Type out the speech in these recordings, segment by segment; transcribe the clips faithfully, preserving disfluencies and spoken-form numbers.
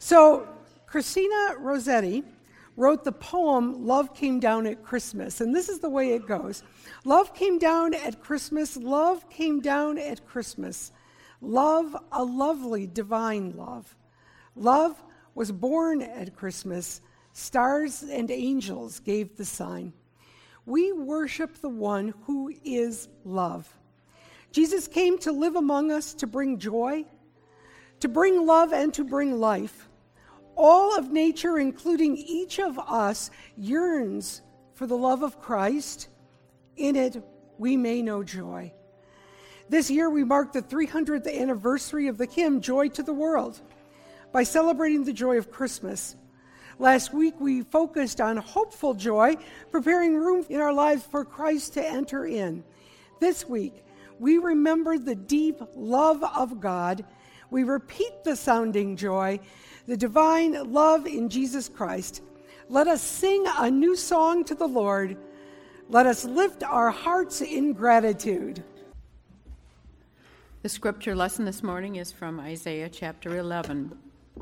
So, Christina Rossetti wrote the poem, Love Came Down at Christmas, and this is the way it goes. Love came down at Christmas, love came down at Christmas. Love, a lovely, divine love. Love was born at Christmas. Stars and angels gave the sign. We worship the one who is love. Jesus came to live among us to bring joy, to bring love, and to bring life. All of nature, including each of us, yearns for the love of Christ. In it, we may know joy. This year, we mark the three hundredth anniversary of the hymn, Joy to the World, by celebrating the joy of Christmas. Last week, we focused on hopeful joy, preparing room in our lives for Christ to enter in. This week, we remember the deep love of God. We repeat the sounding joy, the divine love in Jesus Christ. Let us sing a new song to the Lord. Let us lift our hearts in gratitude. The scripture lesson this morning is from Isaiah chapter eleven.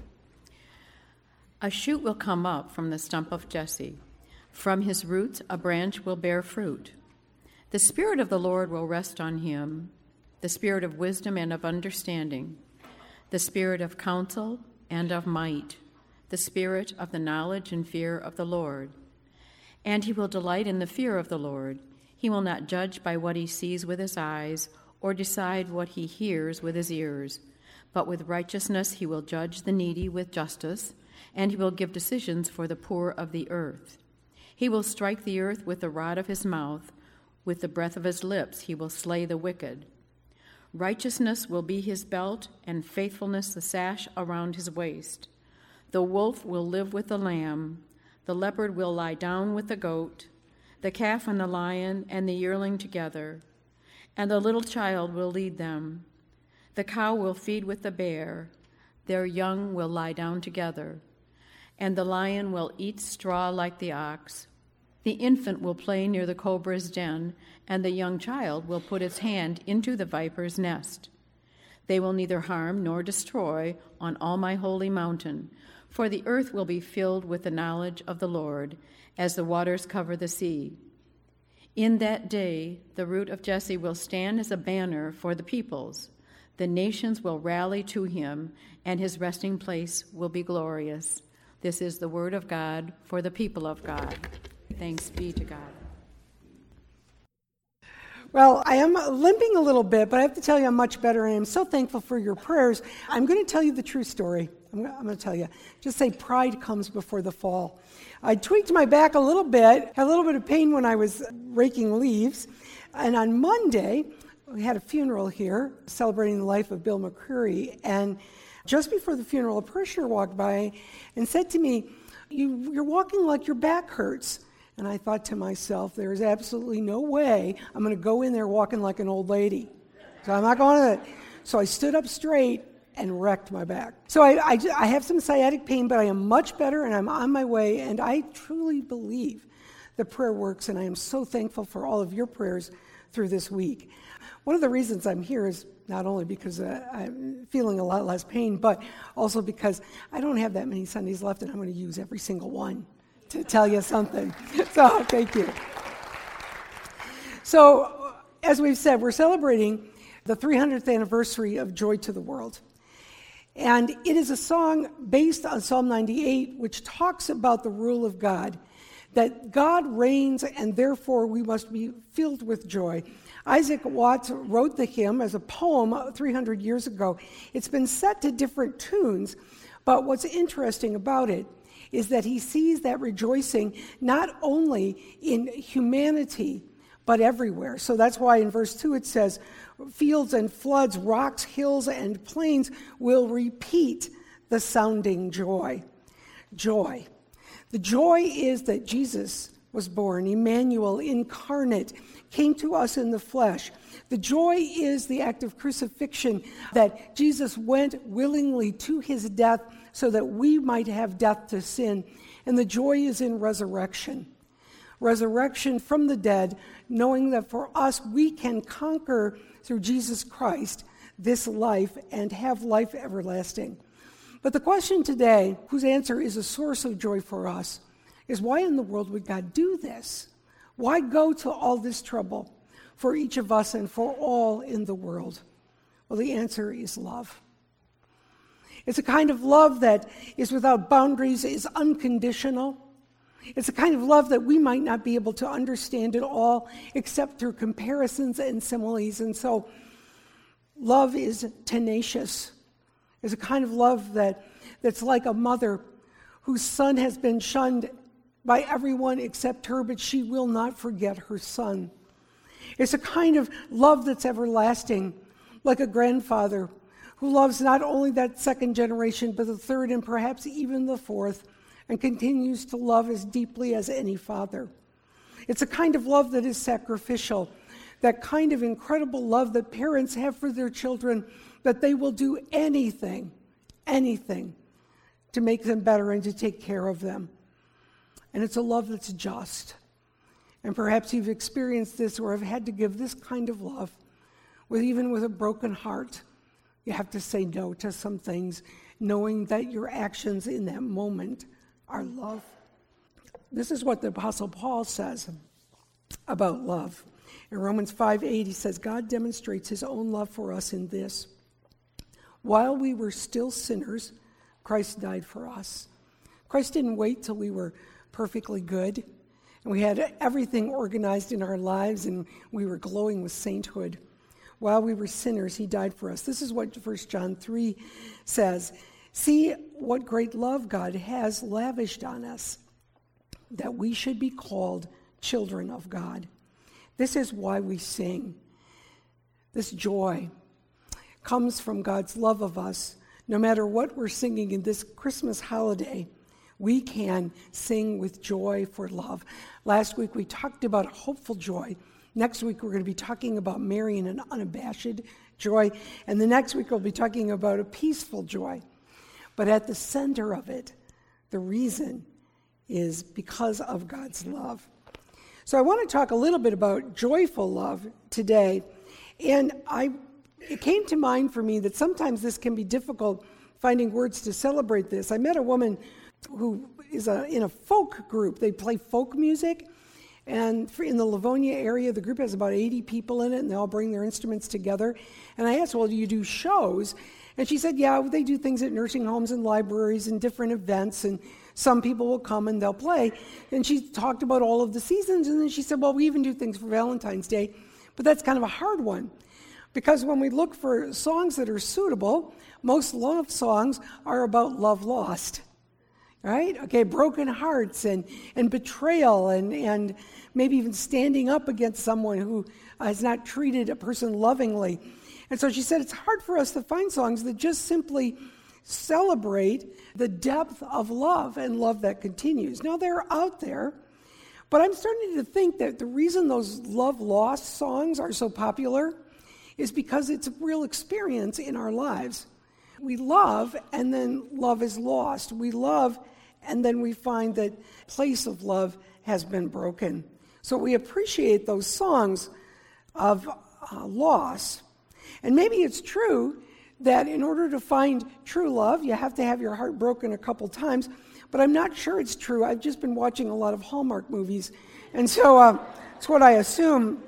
A shoot will come up from the stump of Jesse. From his roots a branch will bear fruit. The Spirit of the Lord will rest on him, the Spirit of wisdom and of understanding, the Spirit of counsel and of might, the Spirit of the knowledge and fear of the Lord. And he will delight in the fear of the Lord. He will not judge by what he sees with his eyes, or decide what he hears with his ears. But with righteousness he will judge the needy with justice, and he will give decisions for the poor of the earth. He will strike the earth with the rod of his mouth. With the breath of his lips he will slay the wicked. Righteousness will be his belt, and faithfulness the sash around his waist. The wolf will live with the lamb. The leopard will lie down with the goat, the calf and the lion and the yearling together, and the little child will lead them. The cow will feed with the bear. Their young will lie down together, and the lion will eat straw like the ox. The infant will play near the cobra's den, and the young child will put its hand into the viper's nest. They will neither harm nor destroy on all my holy mountain, for the earth will be filled with the knowledge of the Lord, as the waters cover the sea. In that day, the root of Jesse will stand as a banner for the peoples. The nations will rally to him, and his resting place will be glorious. This is the word of God for the people of God. Thanks be to God. Well, I am limping a little bit, but I have to tell you I'm much better, and I'm so thankful for your prayers. I'm going to tell you the true story. I'm going to tell you. Just say pride comes before the fall. I tweaked my back a little bit, had a little bit of pain when I was raking leaves, and on Monday, we had a funeral here celebrating the life of Bill McCreary, and just before the funeral, a parishioner walked by and said to me, you, you're walking like your back hurts. And I thought to myself, there is absolutely no way I'm going to go in there walking like an old lady. So I'm not going to that. So I stood up straight and wrecked my back. So I, I, I have some sciatic pain, but I am much better and I'm on my way. And I truly believe the prayer works, and I am so thankful for all of your prayers through this week. One of the reasons I'm here is not only because uh, I'm feeling a lot less pain, but also because I don't have that many Sundays left, and I'm going to use every single one to tell you something. So thank you. So as we've said, we're celebrating the three hundredth anniversary of Joy to the World. And it is a song based on Psalm ninety-eight, which talks about the rule of God, that God reigns and therefore we must be filled with joy. Isaac Watts wrote the hymn as a poem three hundred years ago. It's been set to different tunes, but what's interesting about it is that he sees that rejoicing not only in humanity, but everywhere. So that's why in verse two it says, fields and floods, rocks, hills, and plains will repeat the sounding joy. Joy. The joy is that Jesus was born, Emmanuel, incarnate, came to us in the flesh. The joy is the act of crucifixion, that Jesus went willingly to his death so that we might have death to sin. And the joy is in resurrection. Resurrection from the dead, knowing that for us we can conquer through Jesus Christ this life and have life everlasting. But the question today, whose answer is a source of joy for us, is why in the world would God do this? Why go to all this trouble for each of us and for all in the world? Well, the answer is love. It's a kind of love that is without boundaries, is unconditional. It's a kind of love that we might not be able to understand at all except through comparisons and similes. And so love is tenacious. It's a kind of love that, that's like a mother whose son has been shunned by everyone except her, but she will not forget her son. It's a kind of love that's everlasting, like a grandfather who loves not only that second generation, but the third and perhaps even the fourth, and continues to love as deeply as any father. It's a kind of love that is sacrificial, that kind of incredible love that parents have for their children, that they will do anything, anything to make them better and to take care of them. And it's a love that's just. And perhaps you've experienced this or have had to give this kind of love, with even with a broken heart. You have to say no to some things, knowing that your actions in that moment are love. This is what the Apostle Paul says about love. In Romans five eight, he says, God demonstrates his own love for us in this: while we were still sinners, Christ died for us. Christ didn't wait till we were perfectly good, and we had everything organized in our lives, and we were glowing with sainthood. While we were sinners, he died for us. This is what First John three says. See what great love God has lavished on us, that we should be called children of God. This is why we sing. This joy comes from God's love of us. No matter what we're singing in this Christmas holiday, we can sing with joy for love. Last week we talked about hopeful joy. Next week we're going to be talking about Mary and an unabashed joy. And the next week we'll be talking about a peaceful joy. But at the center of it, the reason is because of God's love. So I want to talk a little bit about joyful love today. And I, it came to mind for me that sometimes this can be difficult, finding words to celebrate this. I met a woman who is a, in a folk group. They play folk music. And for, in the Livonia area, the group has about eighty people in it, and they all bring their instruments together. And I asked, well, do you do shows? And she said, yeah, they do things at nursing homes and libraries and different events, and some people will come and they'll play. And she talked about all of the seasons, and then she said, well, we even do things for Valentine's Day, but that's kind of a hard one. Because when we look for songs that are suitable, most love songs are about love lost. Right? Okay, broken hearts and, and betrayal and, and maybe even standing up against someone who has not treated a person lovingly. And so she said it's hard for us to find songs that just simply celebrate the depth of love and love that continues. Now, they're out there, but I'm starting to think that the reason those love lost songs are so popular is because it's a real experience in our lives. We love, and then love is lost. We love, and then we find that place of love has been broken. So we appreciate those songs of uh, loss. And maybe it's true that in order to find true love, you have to have your heart broken a couple times, but I'm not sure it's true. I've just been watching a lot of Hallmark movies, and so uh, it's what I assume.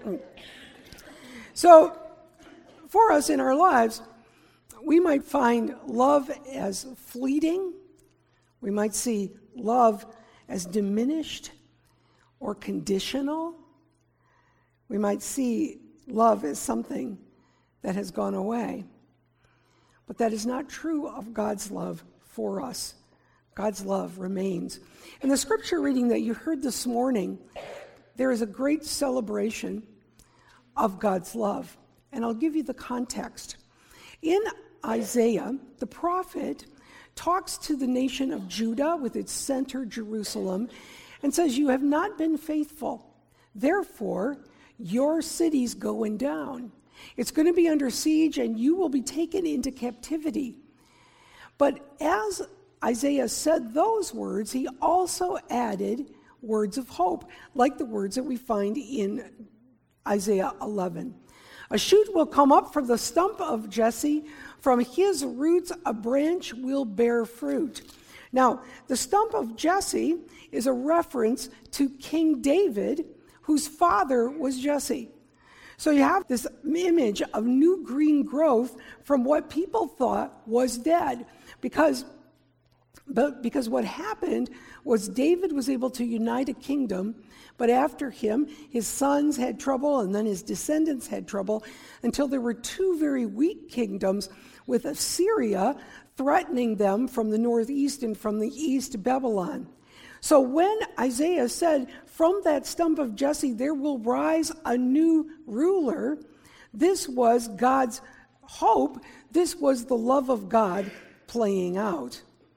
So for us in our lives, we might find love as fleeting. We might see love as diminished or conditional. We might see love as something that has gone away. But that is not true of God's love for us. God's love remains. In the scripture reading that you heard this morning, there is a great celebration of God's love. And I'll give you the context. In Isaiah, the prophet talks to the nation of Judah with its center, Jerusalem, and says, you have not been faithful. Therefore, your city's going down. It's going to be under siege, and you will be taken into captivity. But as Isaiah said those words, he also added words of hope, like the words that we find in Isaiah eleven. A shoot will come up from the stump of Jesse, From his roots a branch will bear fruit. Now, the stump of Jesse is a reference to King David, whose father was Jesse. So you have this image of new green growth from what people thought was dead. Because, but because what happened was David was able to unite a kingdom, but after him, his sons had trouble, and then his descendants had trouble, until there were two very weak kingdoms, with Assyria threatening them from the northeast and from the east, Babylon. So when Isaiah said, from that stump of Jesse there will rise a new ruler, this was God's hope. This was the love of God playing out.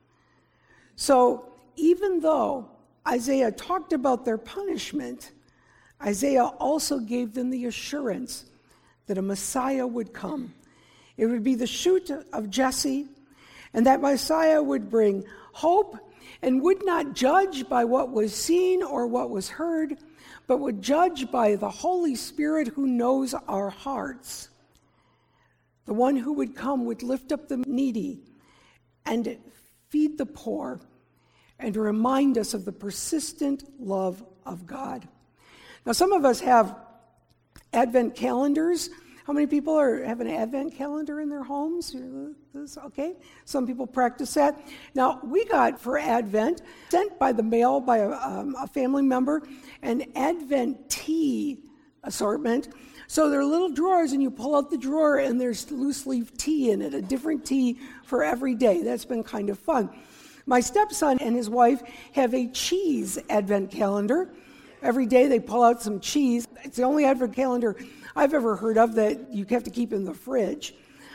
So even though Isaiah talked about their punishment, Isaiah also gave them the assurance that a Messiah would come. It would be the shoot of Jesse, and that Messiah would bring hope and would not judge by what was seen or what was heard, but would judge by the Holy Spirit who knows our hearts. The one who would come would lift up the needy and feed the poor and remind us of the persistent love of God. Now, some of us have Advent calendars. How many people are have an Advent calendar in their homes? Okay, some people practice that. Now, we got for Advent, sent by the mail by a, um, a family member, an Advent tea assortment. So there are little drawers, and you pull out the drawer, and there's loose leaf tea in it, a different tea for every day. That's been kind of fun. My stepson and his wife have a cheese Advent calendar. Every day they pull out some cheese. It's the only Advent calendar I've ever heard of that you have to keep in the fridge.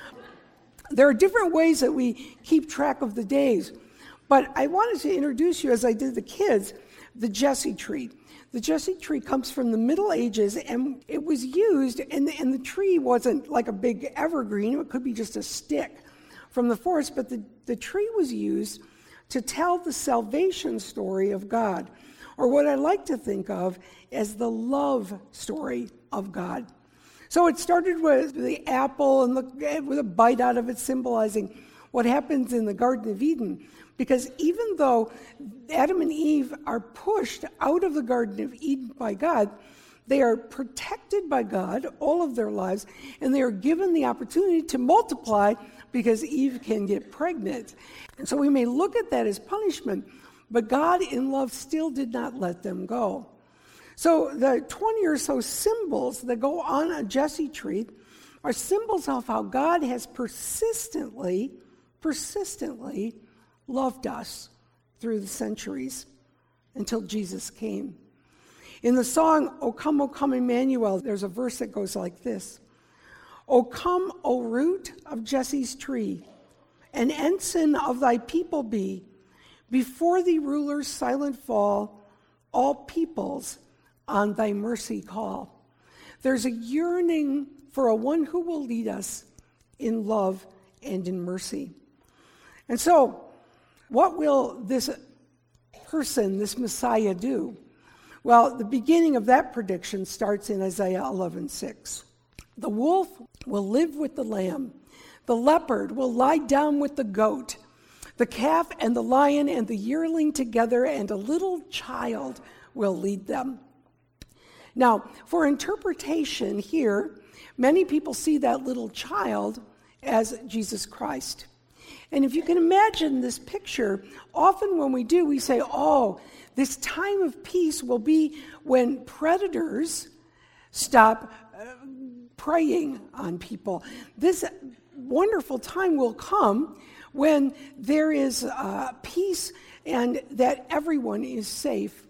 There are different ways that we keep track of the days. But I wanted to introduce you, as I did the kids, the Jesse tree. The Jesse tree comes from the Middle Ages, and it was used, and the, and the tree wasn't like a big evergreen. It could be just a stick from the forest, but the, the tree was used to tell the salvation story of God, or what I like to think of as the love story of God. So it started with the apple and the, with a bite out of it, symbolizing what happens in the Garden of Eden. Because even though Adam and Eve are pushed out of the Garden of Eden by God, they are protected by God all of their lives, and they are given the opportunity to multiply because Eve can get pregnant. And so we may look at that as punishment, but God in love still did not let them go. So the twenty or so symbols that go on a Jesse tree are symbols of how God has persistently, persistently loved us through the centuries until Jesus came. In the song, O Come, O Come, Emmanuel, there's a verse that goes like this. O come, O root of Jesse's tree, an ensign of thy people be. Before thee rulers silent fall, all peoples on thy mercy call. There's a yearning for a one who will lead us in love and in mercy. And so, what will this person, this Messiah, do? Well, the beginning of that prediction starts in Isaiah eleven six. The wolf will live with the lamb. The leopard will lie down with the goat. The calf and the lion and the yearling together, and a little child will lead them. Now, for interpretation here, many people see that little child as Jesus Christ. And if you can imagine this picture, often when we do, we say, oh, this time of peace will be when predators stop uh, preying on people. This wonderful time will come when there is uh, peace and that everyone is safe.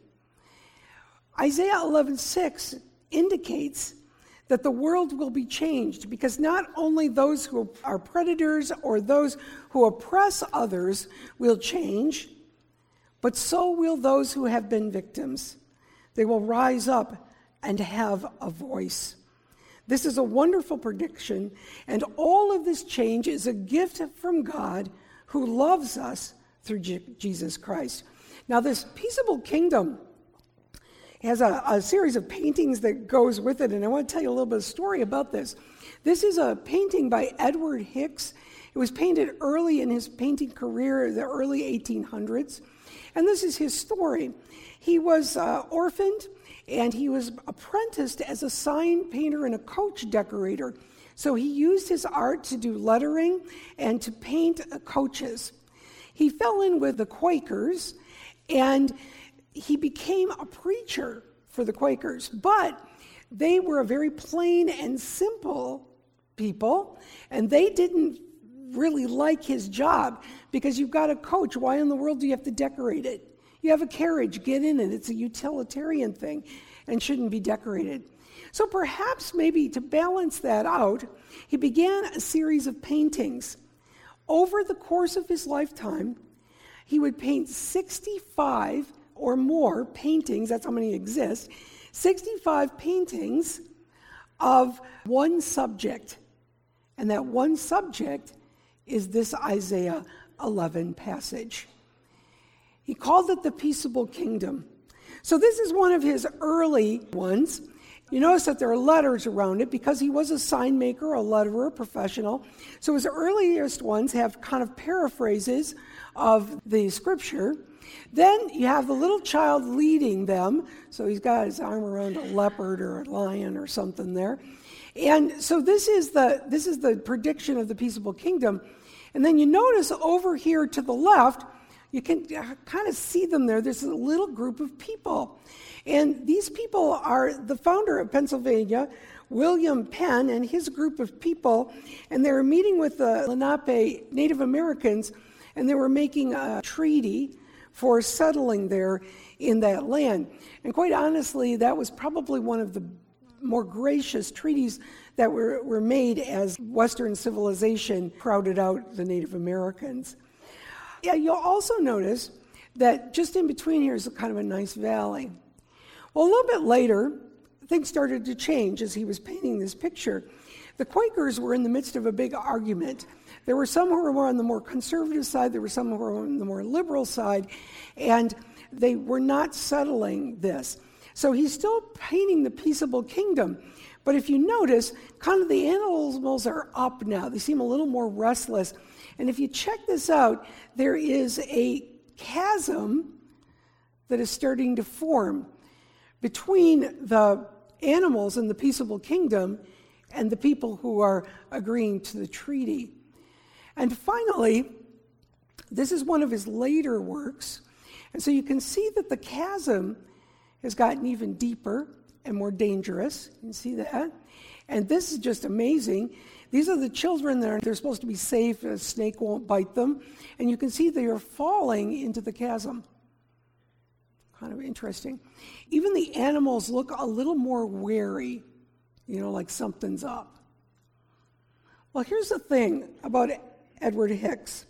Isaiah eleven six indicates that the world will be changed, because not only those who are predators or those who oppress others will change, but so will those who have been victims. They will rise up and have a voice. This is a wonderful prediction, and all of this change is a gift from God who loves us through J- Jesus Christ. Now, this peaceable kingdom has a, a series of paintings that goes with it, and I want to tell you a little bit of story about this. This is a painting by Edward Hicks. It was painted early in his painting career, the early eighteen hundreds. And this is his story. He was uh, orphaned, and he was apprenticed as a sign painter and a coach decorator. So he used his art to do lettering and to paint uh, coaches. He fell in with the Quakers, and he became a preacher for the Quakers. But they were a very plain and simple people, and they didn't really like his job because you've got a coach. Why in the world do you have to decorate it? You have a carriage, get in it. It's a utilitarian thing and shouldn't be decorated. So perhaps maybe to balance that out, he began a series of paintings. Over the course of his lifetime, he would paint sixty-five or more paintings, that's how many exist, sixty-five paintings of one subject. And that one subject is this Isaiah eleven passage. He called it the peaceable kingdom. So this is one of his early ones. You notice that there are letters around it because he was a sign maker, a letterer, a professional. So his earliest ones have kind of paraphrases of the scripture. Then you have the little child leading them. So he's got his arm around a leopard or a lion or something there. And so this is the this is the prediction of the peaceable kingdom. And then you notice over here to the left, you can kind of see them there. There's a little group of people. And these people are the founder of Pennsylvania, William Penn, and his group of people. And they were meeting with the Lenape Native Americans, and they were making a treaty for settling there in that land. And quite honestly, that was probably one of the more gracious treaties that were, were made as Western civilization crowded out the Native Americans. Yeah, you'll also notice that just in between here is a kind of a nice valley. Well, a little bit later, things started to change as he was painting this picture. The Quakers were in the midst of a big argument. There were some who were more on the more conservative side, there were some who were on the more liberal side, and they were not settling this. So he's still painting the peaceable kingdom. But if you notice, kind of the animals are up now. They seem a little more restless. And if you check this out, there is a chasm that is starting to form between the animals in the peaceable kingdom and the people who are agreeing to the treaty. And finally, this is one of his later works. And so you can see that the chasm has gotten even deeper and more dangerous. You can see that. And this is just amazing. These are the children that are, they're supposed to be safe, a snake won't bite them. And you can see they are falling into the chasm. Kind of interesting. Even the animals look a little more wary, you know, like something's up. Well, here's the thing about Edward Hicks,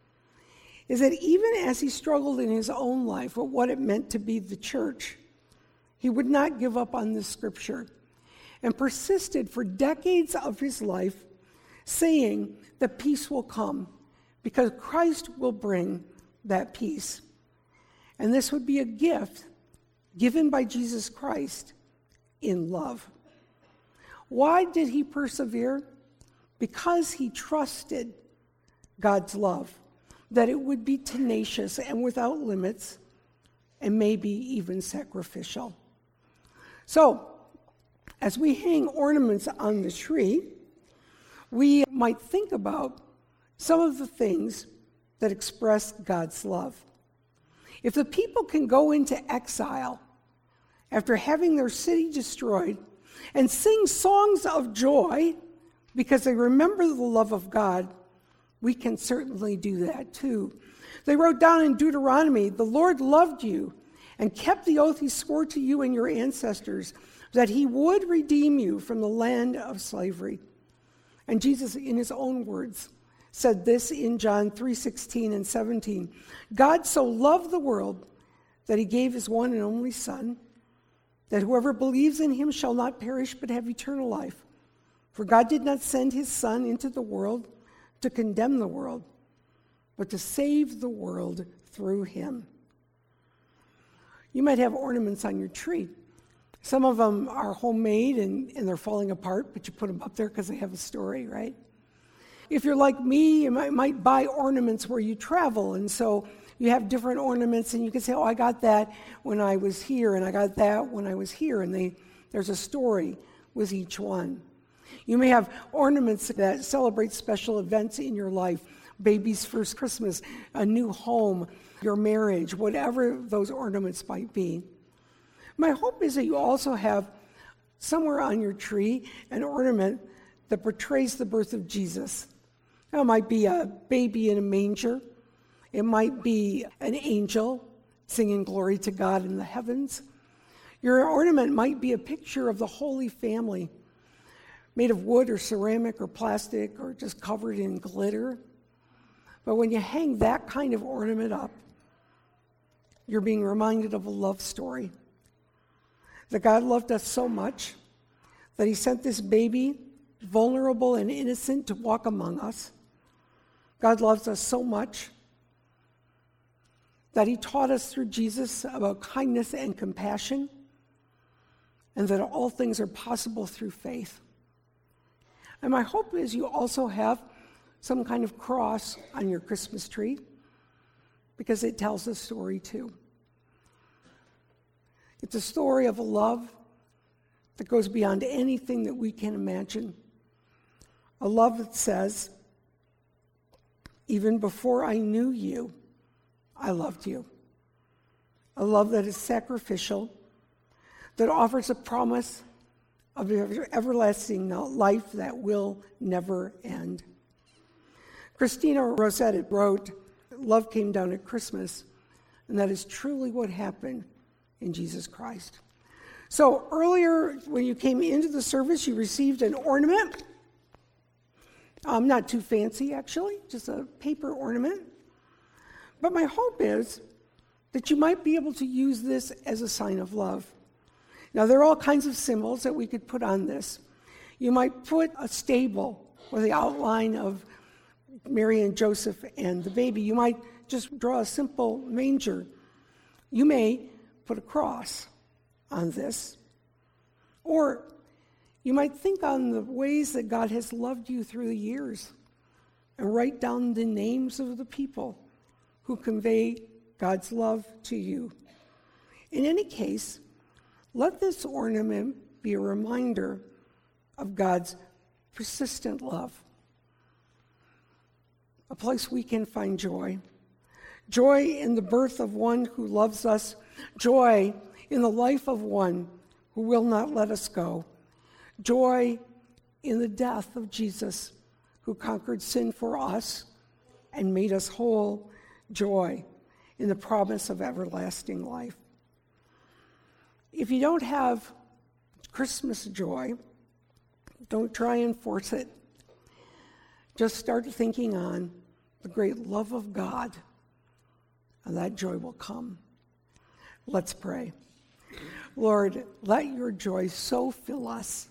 is that even as he struggled in his own life with what it meant to be the church, he would not give up on this scripture and persisted for decades of his life saying that peace will come because Christ will bring that peace. And this would be a gift given by Jesus Christ in love. Why did he persevere? Because he trusted God's love, that it would be tenacious and without limits, and maybe even sacrificial. So, as we hang ornaments on the tree, we might think about some of the things that express God's love. If the people can go into exile after having their city destroyed and sing songs of joy because they remember the love of God, we can certainly do that too. They wrote down in Deuteronomy, "The Lord loved you and kept the oath he swore to you and your ancestors, that he would redeem you from the land of slavery." And Jesus, in his own words, said this in John three sixteen and seventeen. "God so loved the world that he gave his one and only Son, that whoever believes in him shall not perish but have eternal life. For God did not send his Son into the world to condemn the world, but to save the world through him." You might have ornaments on your tree. Some of them are homemade and, and they're falling apart, but you put them up there because they have a story, right? if you're like me, you might, might buy ornaments where you travel, and so you have different ornaments, and you can say, oh, I got that when I was here, and I got that when I was here, and they, there's a story with each one. You may have ornaments that celebrate special events in your life, baby's first Christmas, a new home, your marriage, whatever those ornaments might be. My hope is that you also have somewhere on your tree an ornament that portrays the birth of Jesus. Now, it might be a baby in a manger. It might be an angel singing glory to God in the heavens. Your ornament might be a picture of the Holy Family, made of wood or ceramic or plastic or just covered in glitter. But when you hang that kind of ornament up, you're being reminded of a love story. That God loved us so much that he sent this baby, vulnerable and innocent, to walk among us. God loves us so much that he taught us through Jesus about kindness and compassion, and that all things are possible through faith. And my hope is you also have some kind of cross on your Christmas tree, because it tells a story too. It's a story of a love that goes beyond anything that we can imagine. A love that says, even before I knew you, I loved you. A love that is sacrificial, that offers a promise of everlasting life that will never end. Christina Rossetti wrote, love came down at Christmas, and that is truly what happened in Jesus Christ. So earlier, when you came into the service, you received an ornament. Um, not too fancy, actually, just a paper ornament. But my hope is that you might be able to use this as a sign of love. Now, there are all kinds of symbols that we could put on this. You might put a stable with the outline of Mary and Joseph and the baby. You might just draw a simple manger. You may put a cross on this. Or you might think on the ways that God has loved you through the years and write down the names of the people who convey God's love to you. In any case, let this ornament be a reminder of God's persistent love, a place we can find joy. Joy in the birth of one who loves us, joy in the life of one who will not let us go, joy in the death of Jesus, who conquered sin for us and made us whole, joy in the promise of everlasting life. If you don't have Christmas joy, don't try and force it. Just start thinking on the great love of God, and that joy will come. Let's pray. Lord, let your joy so fill us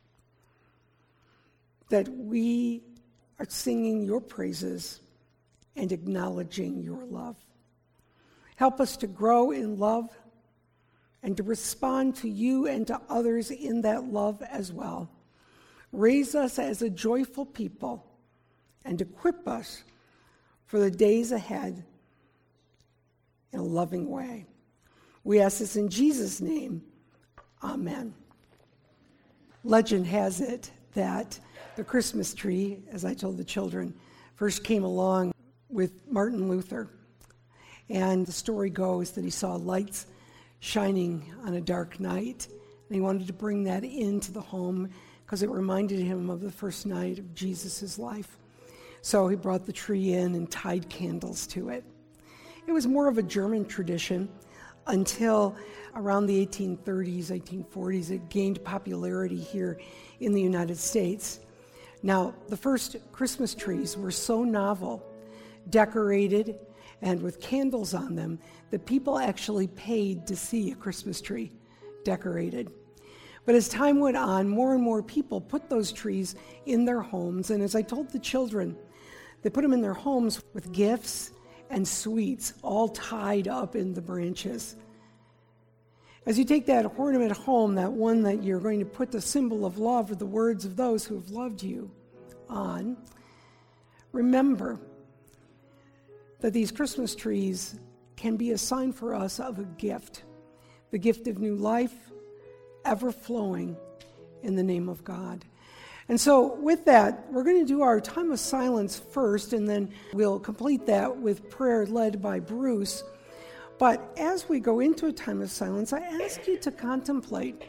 that we are singing your praises and acknowledging your love. Help us to grow in love and to respond to you and to others in that love as well. Raise us as a joyful people and equip us for the days ahead in a loving way. We ask this in Jesus' name. Amen. Legend has it that the Christmas tree, as I told the children, first came along with Martin Luther. And the story goes that he saw lights shining on a dark night, and he wanted to bring that into the home because it reminded him of the first night of Jesus' life. So he brought the tree in and tied candles to it. It was more of a German tradition until around the eighteen thirties, eighteen forties, it gained popularity here in the United States. Now, the first Christmas trees were so novel, decorated, and with candles on them, that people actually paid to see a Christmas tree decorated. But as time went on, more and more people put those trees in their homes, and as I told the children, they put them in their homes with gifts and sweets all tied up in the branches. As you take that ornament home, that one that you're going to put the symbol of love or the words of those who have loved you on, remember that these Christmas trees can be a sign for us of a gift, the gift of new life, ever flowing in the name of God. And so with that, we're going to do our time of silence first, and then we'll complete that with prayer led by Bruce. But as we go into a time of silence, I ask you to contemplate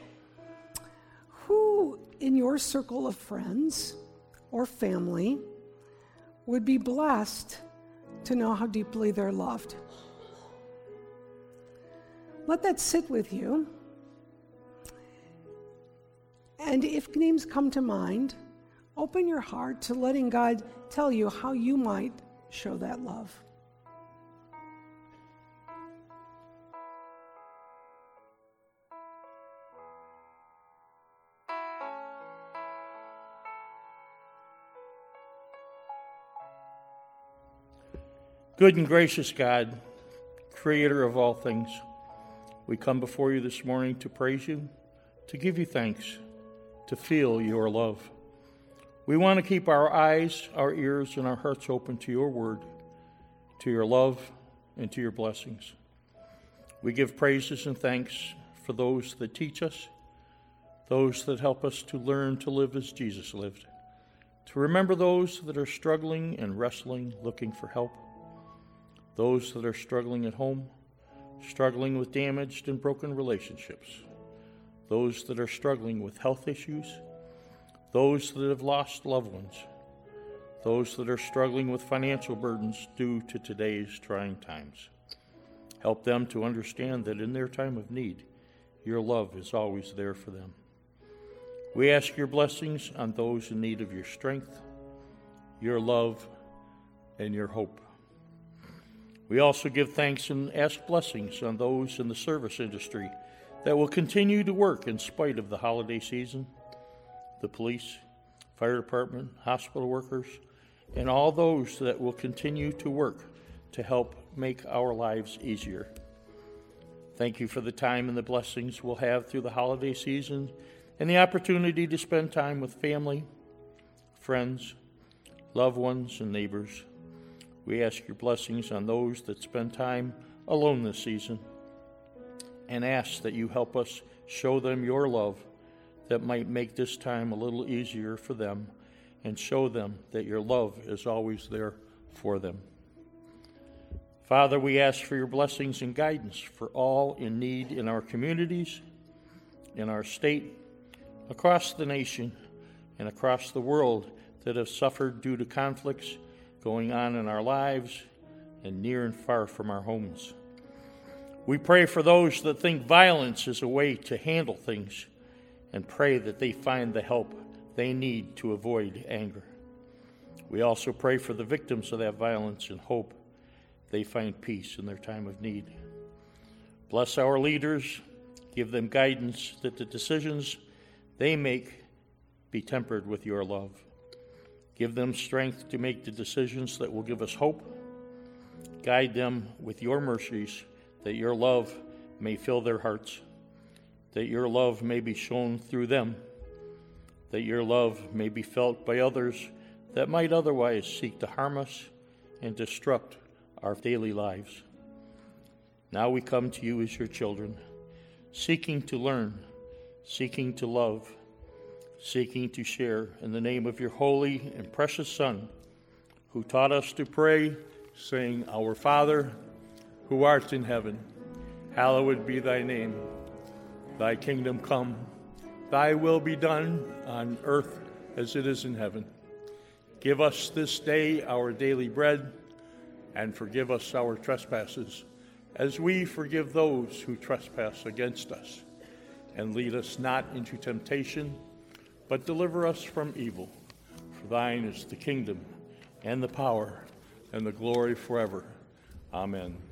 who in your circle of friends or family would be blessed to know how deeply they're loved. Let that sit with you. And if names come to mind, open your heart to letting God tell you how you might show that love. Good and gracious God, creator of all things, we come before you this morning to praise you, to give you thanks, to feel your love. We want to keep our eyes, our ears, and our hearts open to your word, to your love, and to your blessings. We give praises and thanks for those that teach us, those that help us to learn to live as Jesus lived, to remember those that are struggling and wrestling, looking for help, those that are struggling at home, struggling with damaged and broken relationships, those that are struggling with health issues, those that have lost loved ones, those that are struggling with financial burdens due to today's trying times. Help them to understand that in their time of need, your love is always there for them. We ask your blessings on those in need of your strength, your love, and your hope. We also give thanks and ask blessings on those in the service industry that will continue to work in spite of the holiday season, the police, fire department, hospital workers, and all those that will continue to work to help make our lives easier. Thank you for the time and the blessings we'll have through the holiday season and the opportunity to spend time with family, friends, loved ones, and neighbors. We ask your blessings on those that spend time alone this season and ask that you help us show them your love that might make this time a little easier for them and show them that your love is always there for them. Father, we ask for your blessings and guidance for all in need in our communities, in our state, across the nation, and across the world that have suffered due to conflicts going on in our lives and near and far from our homes. We pray for those that think violence is a way to handle things and pray that they find the help they need to avoid anger. We also pray for the victims of that violence and hope they find peace in their time of need. Bless our leaders, give them guidance that the decisions they make be tempered with your love. Give them strength to make the decisions that will give us hope. Guide them with your mercies, that your love may fill their hearts, that your love may be shown through them, that your love may be felt by others that might otherwise seek to harm us and disrupt our daily lives. Now we come to you as your children, seeking to learn, seeking to love, seeking to share in the name of your holy and precious Son, who taught us to pray, saying, Our Father, who art in heaven, hallowed be thy name. Thy kingdom come, thy will be done on earth as it is in heaven. Give us this day our daily bread, and forgive us our trespasses, as we forgive those who trespass against us. And lead us not into temptation, but deliver us from evil. For thine is the kingdom, and the power, and the glory forever. Amen.